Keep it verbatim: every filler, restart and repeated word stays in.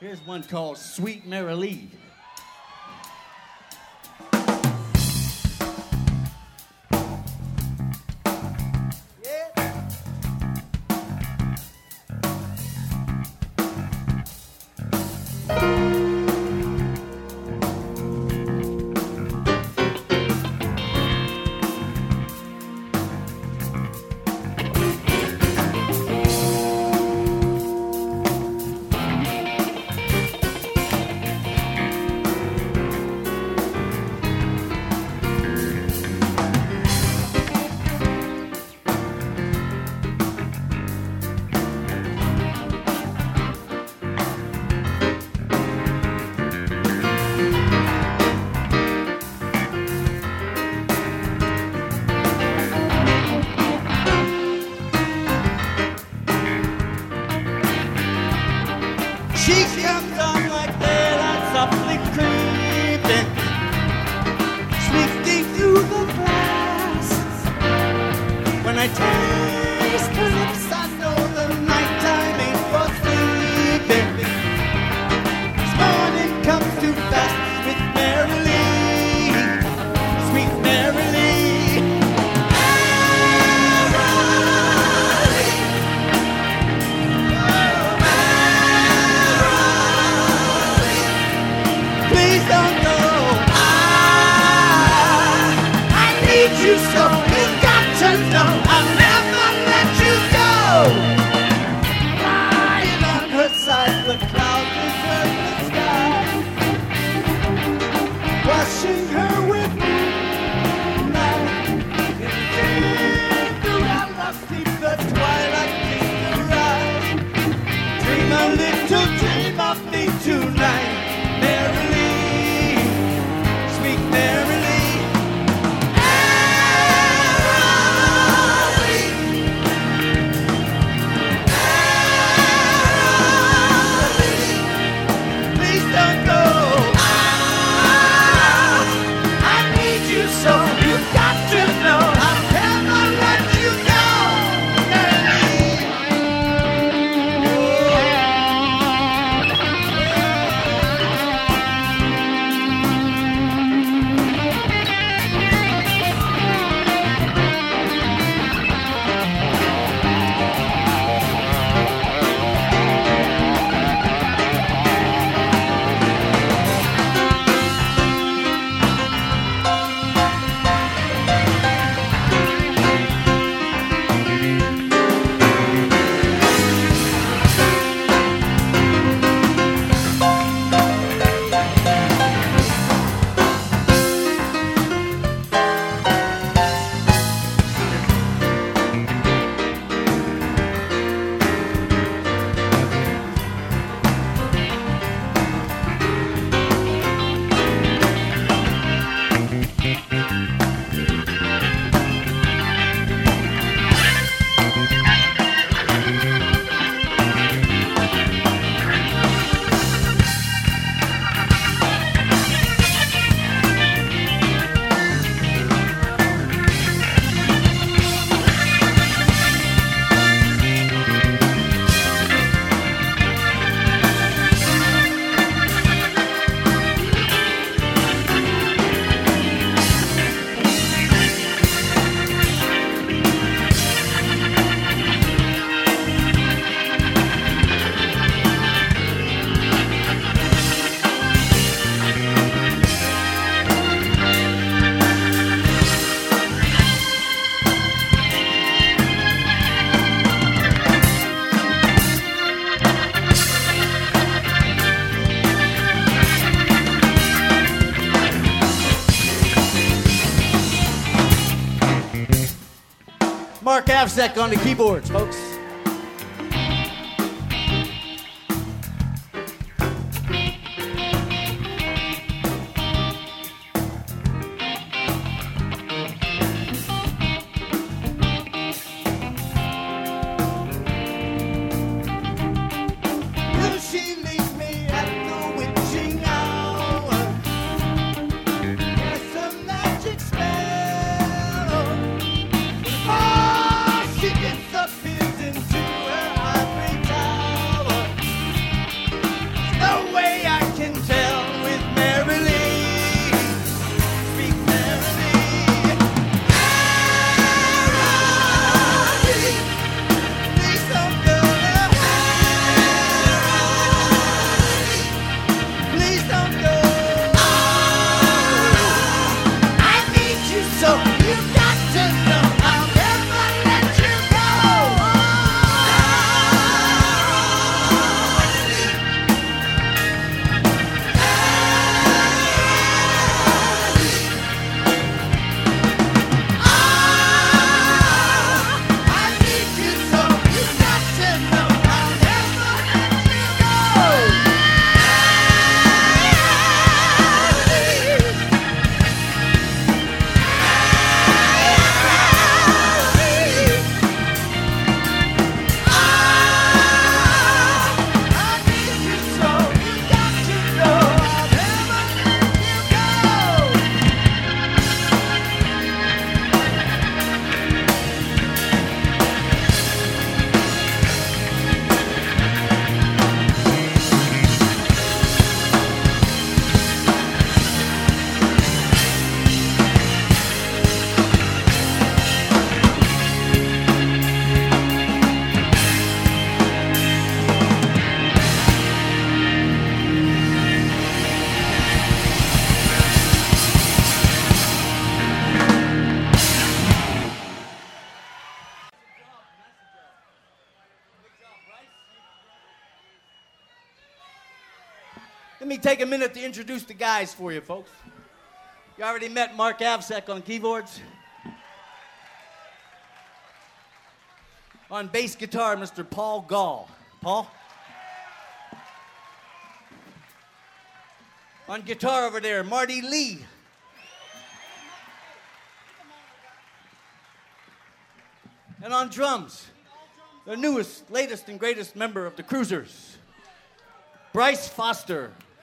Here's one called Sweet Mary Lee. She comes on like daylight, softly creeping, sneaking through the glass. When I taste her lips, I know the nighttime ain't for sleeping. This morning comes too fast with Mary Lee, sweet Mary Lee. You so you got to know I'll never let you go. Lying on her side, the clouds desert the sky, washing her with moonlight. In Cinderella sleep, the twilight kissed her eyes. Dream a little dream of me tonight, Mary Lee, sweet Mary Lee. Mark Avsek on the keyboards, folks. She gets up, feels it. Let me take a minute to introduce the guys for you, folks. You already met Mark Avsek on keyboards. On bass guitar, Mister Paul Gall. Paul? On guitar over there, Marty Lee. And on drums, the newest, latest, and greatest member of the Cruisers, Bryce Foster.